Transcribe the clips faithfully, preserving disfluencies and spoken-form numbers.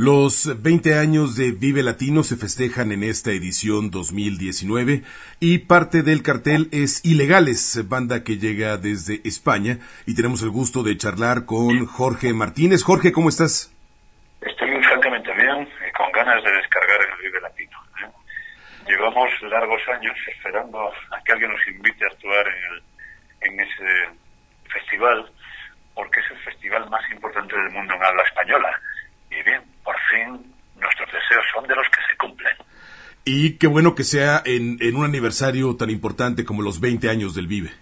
Los veinte años de Vive Latino se festejan en esta edición dos mil diecinueve y parte del cartel es Ilegales, banda que llega desde España, y tenemos el gusto de charlar con Jorge Martínez. Jorge, ¿cómo estás? Estoy francamente bien y con ganas de descargar el Vive Latino. ¿eh? Llevamos largos años esperando a que alguien nos invite a actuar en, el, en ese festival, porque es el festival más importante del mundo en habla española. Y bien, por fin nuestros deseos son de los que se cumplen. Y qué bueno que sea en, en un aniversario tan importante como los veinte años del Vive.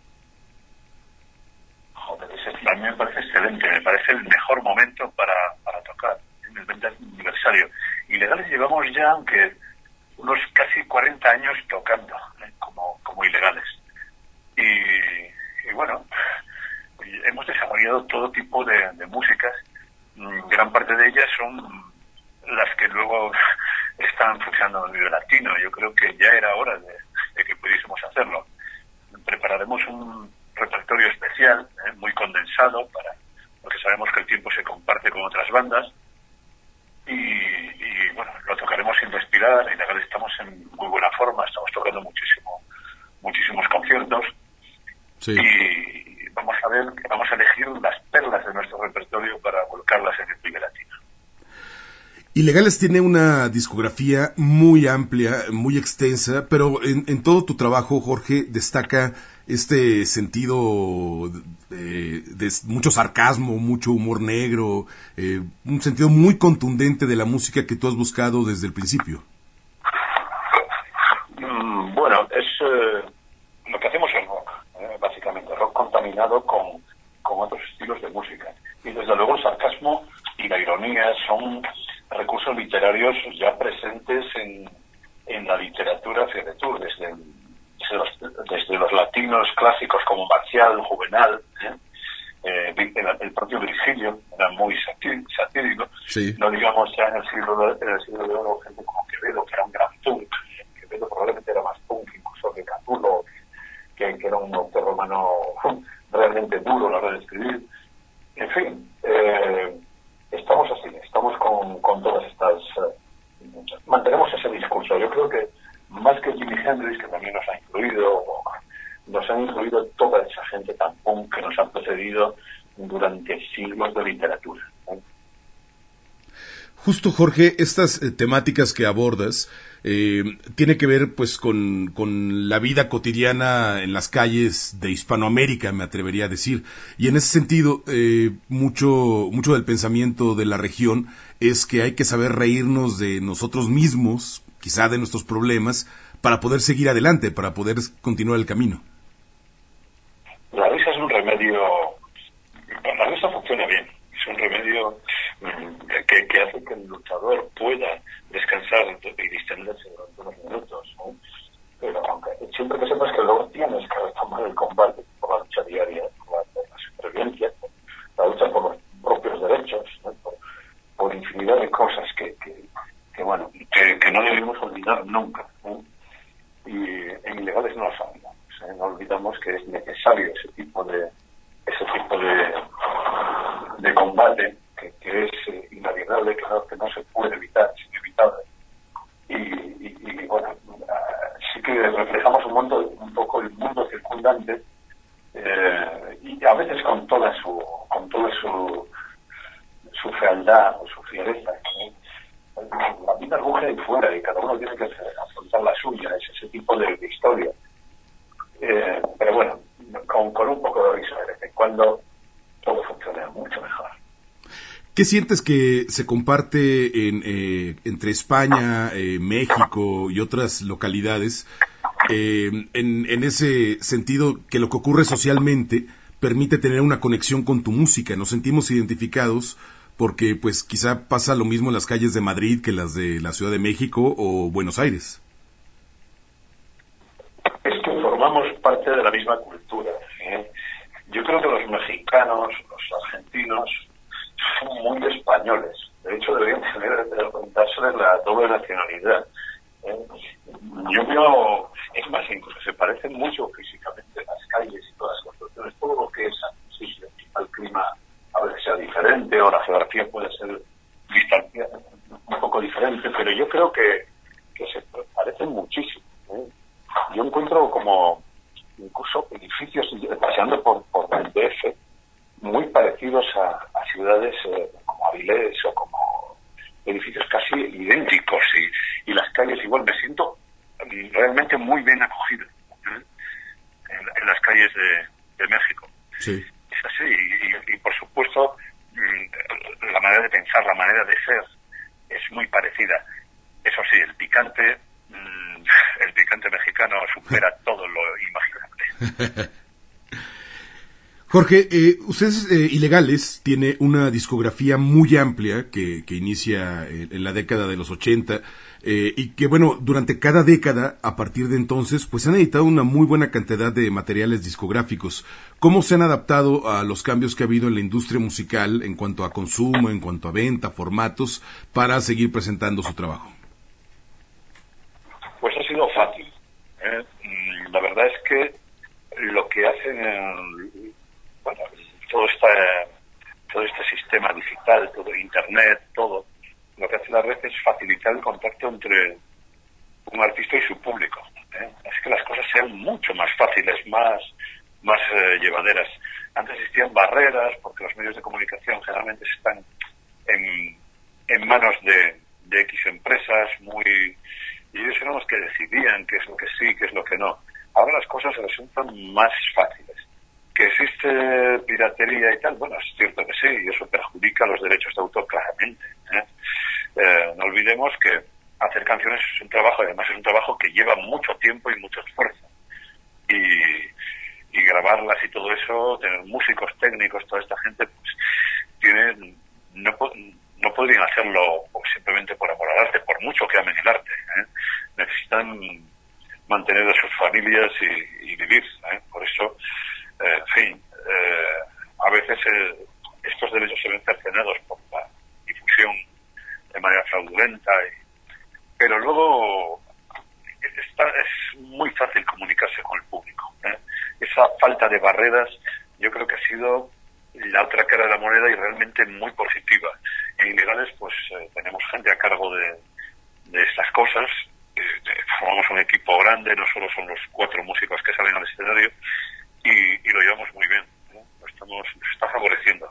Joder, ese, a mí me parece excelente, me parece el mejor momento para, para tocar en el veinte aniversario. Ilegales llevamos ya, aunque unos casi cuarenta años tocando ¿eh? como, como Ilegales. Y, y bueno, hemos desarrollado todo tipo de, de músicas. Gran parte de ellas son las que luego están funcionando en el Vive Latino. Yo creo que ya era hora de, de que pudiésemos hacerlo. Prepararemos un repertorio especial, ¿eh? muy condensado, para porque sabemos que el tiempo se comparte con otras bandas. Y, y bueno, lo tocaremos sin respirar. En Ilegales estamos en muy buena forma, estamos tocando muchísimo, muchísimos conciertos. Sí. Y vamos a ver, vamos a elegir las perlas de nuestro repertorio para volcarlas en el Vive Latino. Ilegales tiene una discografía muy amplia, muy extensa, pero en, en todo tu trabajo, Jorge, destaca este sentido de, de mucho sarcasmo, mucho humor negro, eh, un sentido muy contundente de la música que tú has buscado desde el principio. Mm, bueno, es eh, lo que hacemos es rock, eh, básicamente, rock contaminado con, con otros estilos de música. Y desde luego el sarcasmo y la ironía son recursos literarios ya presentes en, en la literatura firetur, desde, desde, los, desde los latinos clásicos como Marcial, Juvenal, ¿eh? Eh, el, el propio Virgilio era muy satírico, satírico. Sí. No digamos ya en el siglo de, en el siglo de oro, gente como Quevedo, que era un gran punk. Quevedo probablemente era más punk incluso que Catulo, que, que era un autor romano realmente duro a la hora de escribir. En fin, eh, estamos así, estamos con, con todas estas... Eh, mantenemos ese discurso. Yo creo que más que Jimi Hendrix, que también nos ha incluido, nos han incluido toda esa gente tan punk que nos ha precedido durante siglos de literatura, ¿eh? Justo, Jorge, estas eh, temáticas que abordas eh, tiene que ver pues con, con la vida cotidiana en las calles de Hispanoamérica, me atrevería a decir. Y en ese sentido, eh, mucho, mucho del pensamiento de la región es que hay que saber reírnos de nosotros mismos, quizá de nuestros problemas, para poder seguir adelante, para poder continuar el camino. La risa es un remedio, la risa funciona bien, es un remedio que, que hace que el luchador pueda descansar y distenderse durante unos minutos, ¿no? Pero aunque siempre que sepas que luego tienes que retomar el combate por la lucha diaria, por la, por la supervivencia, por la lucha por los propios derechos, ¿no? por, por infinidad de cosas que, que, que bueno, que, que no debemos olvidar nunca, ¿no? Y en Ilegales no lo sabemos, ¿eh? No olvidamos que es necesario ese tipo de ese tipo de, de combate que, que es eh, inalienable, que no, que no se puede evitar, es inevitable. Y, y, y bueno, uh, sí que reflejamos un, mundo, un poco el mundo circundante, eh, y a veces con toda su con toda su su fealdad o su fiereza, ¿eh? La vida ruge ahí fuera y cada uno tiene que afrontar la suya, es ese tipo de, de historia. Eh, pero bueno, con, con un poco de risa de vez en cuando todo funciona mucho mejor. ¿Qué sientes que se comparte en, eh, entre España, eh, México y otras localidades, eh, en, en ese sentido que lo que ocurre socialmente permite tener una conexión con tu música? Nos sentimos identificados porque pues quizá pasa lo mismo en las calles de Madrid que las de la Ciudad de México o Buenos Aires. Es que formamos parte de la misma cultura, ¿eh? Yo creo que los mexicanos, los argentinos son muy españoles. De hecho, deberían tener que preguntar sobre la doble nacionalidad, ¿eh? Yo veo, es más, incluso se parecen mucho físicamente las calles y todas las construcciones, todo lo que es sí, el clima a veces sea diferente o la geografía puede ser distancia, poco diferente, pero yo creo que, que se parecen muchísimo, ¿eh? Yo encuentro como incluso edificios, paseando por, por el D F, muy parecidos a, a ciudades eh, como Avilés o como edificios casi idénticos, y, y las calles igual. Me siento realmente muy bien acogido, ¿eh? en, en las calles de, de México. Sí. Es así, y, y, y por supuesto la manera de pensar, la manera de ser es muy parecida. Eso sí, el picante, el picante mexicano supera todo lo imaginable. Jorge, eh, ustedes, eh, Ilegales, tiene una discografía muy amplia que, que inicia en, en la década de los ochenta, eh, y que, bueno, durante cada década, a partir de entonces, pues han editado una muy buena cantidad de materiales discográficos. ¿Cómo se han adaptado a los cambios que ha habido en la industria musical en cuanto a consumo, en cuanto a venta, formatos, para seguir presentando su trabajo? Pues ha sido fácil, ¿eh? La verdad es que lo que hacen en, bueno, todo este, todo este sistema digital, todo internet, todo, lo que hace la red es facilitar el contacto entre un artista y su público, ¿eh? Es que las cosas sean mucho más fáciles, más, más eh, llevaderas. Antes existían barreras, porque los medios de comunicación generalmente están en, en manos de, de X empresas, muy, y ellos eran los que decidían qué es lo que sí, qué es lo que no. Ahora las cosas resultan más fáciles. Que existe piratería y tal, bueno, es cierto que sí, y eso perjudica los derechos de autor claramente, ¿eh? Eh, no olvidemos que hacer canciones es un trabajo, además es un trabajo que lleva mucho tiempo y mucho esfuerzo. Y, y grabarlas y todo eso, tener músicos técnicos, toda esta gente, pues tienen, no, no podrían hacerlo simplemente por amor al arte, por mucho que amen el arte, ¿eh? Necesitan mantener a sus familias y, y vivir, ¿eh? Por eso, eh, en fin, eh, a veces eh, estos derechos se ven cercenados por la difusión de manera fraudulenta, y, pero luego está, es muy fácil comunicarse con el público, ¿eh? Esa falta de barreras yo creo que ha sido la otra cara de la moneda y realmente muy positiva. En Ilegales pues eh, tenemos gente a cargo de, de estas cosas. Formamos un equipo grande, no solo son los cuatro músicos que salen al escenario, y, y lo llevamos muy bien, ¿no? Lo estamos, nos está favoreciendo.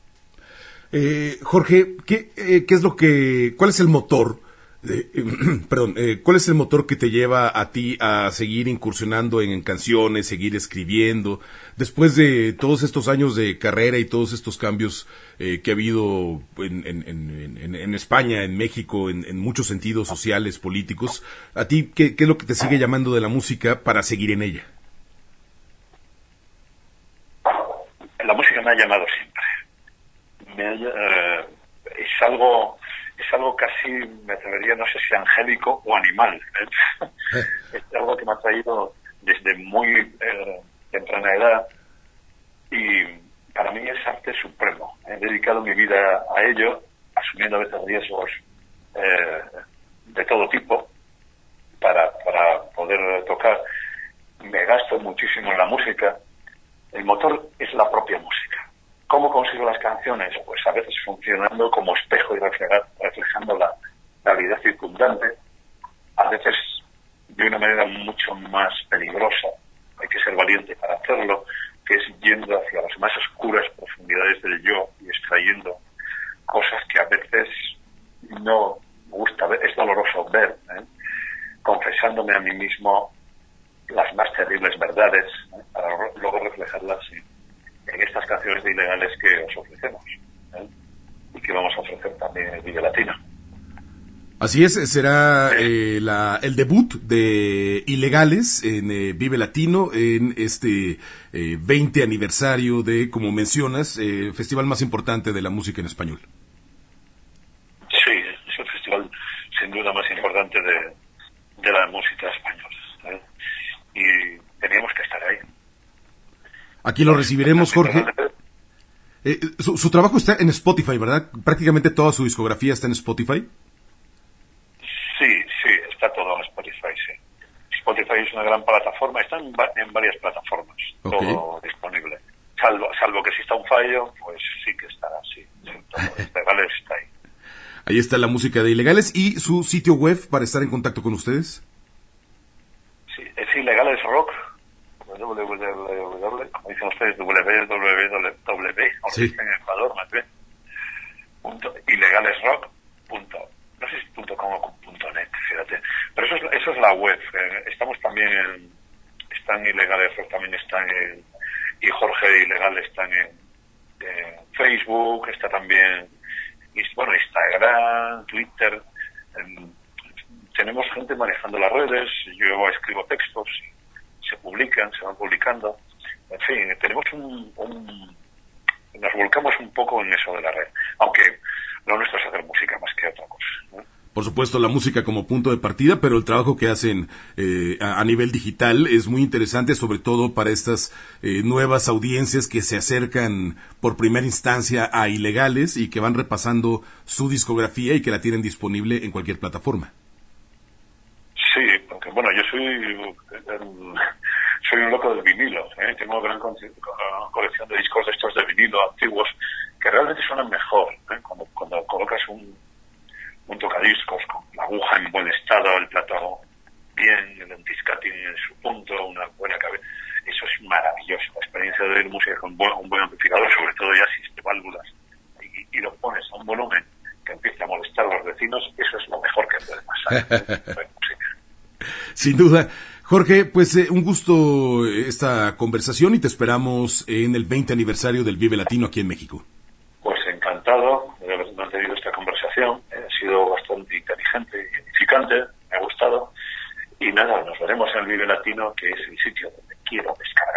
Eh, Jorge, ¿qué, eh, ¿qué es lo que, cuál es el motor, eh, eh, perdón, eh, cuál es el motor que te lleva a ti a seguir incursionando en, en canciones, seguir escribiendo, después de todos estos años de carrera y todos estos cambios eh, que ha habido en, en, en, en, en España, en México, en, en muchos sentidos sociales, políticos? ¿A ti qué, qué es lo que te sigue llamando de la música para seguir en ella? La música me ha llamado siempre. Me ha, eh, es algo es algo casi, me atrevería, no sé si angélico o animal, ¿eh? Es algo que me ha traído desde muy eh, temprana edad, y para mí es arte supremo. He dedicado mi vida a ello, asumiendo a veces riesgos eh, de todo tipo para, para poder tocar. Me gasto muchísimo en la música. El motor es la propia música. ¿Cómo consigo las canciones? Pues a veces funcionando como espejo y reflejar, reflejando la realidad circundante, a veces de una manera mucho más peligrosa, hay que ser valiente para hacerlo, que es yendo hacia las más oscuras profundidades del yo y extrayendo cosas que a veces no me gusta ver, es doloroso ver, ¿eh? Confesándome a mí mismo las más terribles verdades, ¿eh? Para luego reflejarlas en, en estas canciones de Ilegales que os ofrecemos, ¿eh? Y que vamos a ofrecer también en el Vive Latino. Así es, será eh, la, el debut de Ilegales en eh, Vive Latino, en este eh, veinte aniversario de, como mencionas, eh, festival más importante de la música en español. Sí, es el festival sin duda más importante de, de la música española, ¿eh? Y teníamos que estar ahí. Aquí lo recibiremos, Jorge. Eh, su, su trabajo está en Spotify, ¿verdad? Prácticamente toda su discografía está en Spotify. Sí, sí, está todo en Spotify, sí. Spotify es una gran plataforma, está en, va- en varias plataformas, okay. Todo disponible. Salvo, salvo que exista un fallo, pues sí que estará, sí. sí todo, Ilegales está ahí. Ahí está la música de Ilegales. ¿Y su sitio web para estar en contacto con ustedes? Sí, es Ilegales Rock. www, como dicen ustedes, www, sí. En Ecuador, más bien. Punto, ilegalesrock. Punto, no sé si punto com o punto net, fíjate. Pero eso es, eso es la web. Eh, estamos también en, están Ilegales Rock, también están en, y Jorge de Ilegal están en, en Facebook, está también, bueno, Instagram, Twitter. En, tenemos gente manejando las redes, yo escribo textos, se publican, se van publicando. En fin, tenemos un, un nos volcamos un poco en eso de la red, aunque lo nuestro es hacer música más que otra cosa, ¿no? Por supuesto, la música como punto de partida, pero el trabajo que hacen eh, a, a nivel digital es muy interesante, sobre todo para estas eh, nuevas audiencias que se acercan por primera instancia a Ilegales y que van repasando su discografía y que la tienen disponible en cualquier plataforma. Sí, porque bueno, yo soy eh, soy un loco del vinilo, ¿eh? Tengo una gran colección de discos de estos de vinilo antiguos que realmente suenan mejor, ¿eh? Cuando, cuando colocas un, un tocadiscos con la aguja en buen estado, el plato bien, el antiscating en su punto, una buena cabeza, eso es maravilloso. La experiencia de oír música con buen, un buen amplificador, sobre todo ya si es de válvulas, y, y lo pones a un volumen que empiece a molestar a los vecinos, eso es lo mejor que puede pasar. Sin duda. Jorge, pues eh, un gusto esta conversación y te esperamos en el veinte aniversario del Vive Latino aquí en México. Pues encantado de haber mantenido esta conversación. Eh, ha sido bastante inteligente y edificante, me ha gustado. Y nada, nos veremos en el Vive Latino, que es el sitio donde quiero pescar.